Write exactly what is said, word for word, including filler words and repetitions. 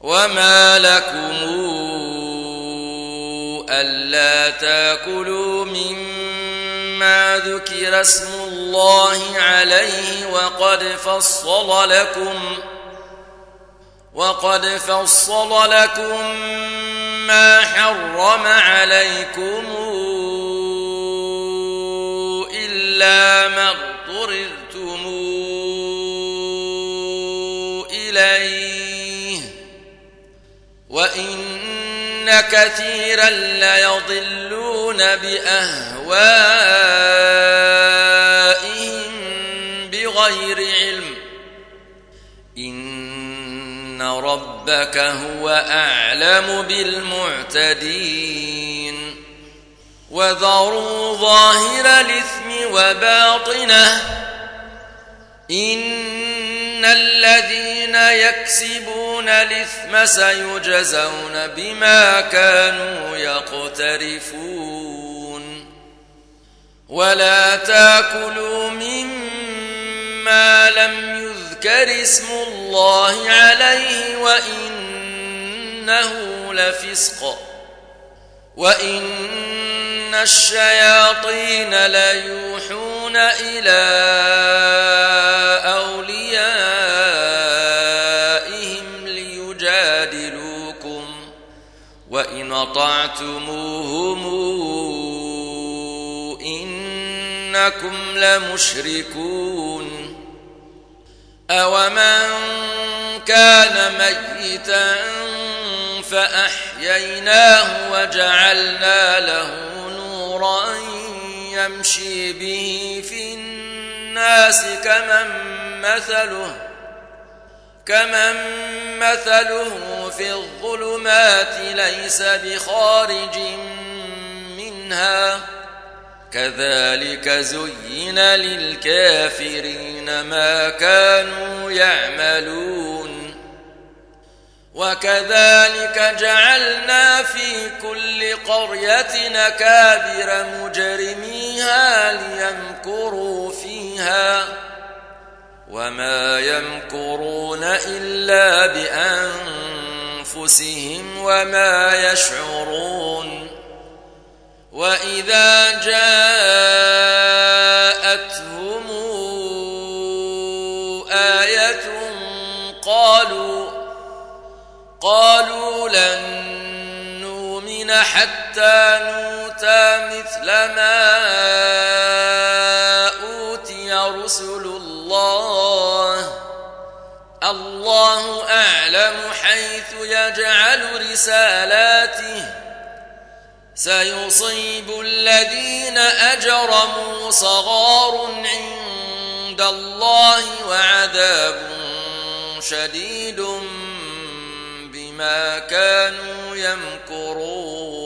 وما لكم ألا تأكلوا مما ذكر اسم الله عليه وقد فصل لكم وقد فصل لكم ما حرم عليكم إلا ما اضطررتم إليه وإن كثيرا ليضلون بأهوائهم بغير علم إن ربك هو أعلم بالمعتدين وذروا ظاهر الإثم وباطنه إن الذين يكسبون الإثم سيجزون بما كانوا يقترفون ولا تأكلوا مما لم يذكر اسم الله عليه وإنه لفسق وإن الشياطين ليوحون إلى أوليائهم ليجادلوكم وإن أطعتموهم إنكم لمشركون أومن كان ميتا فأحييناه وجعلنا له نورا يمشي به في الناس كمن مثله كمن مثله في الظلمات ليس بخارج منها كذلك زين للكافرين ما كانوا يعملون وكذلك جعلنا في كل قرية أكابر مجرميها ليمكروا فيها وما يمكرون إلا بأنفسهم وما يشعرون وإذا جاءتهم آية قالوا قالوا لن نؤمن حتى نؤتى مثل ما أوتي رسل الله الله أعلم حيث يجعل رسالاته سيصيب الذين أجرموا صغار عند الله وعذاب شديد بما كانوا يمكرون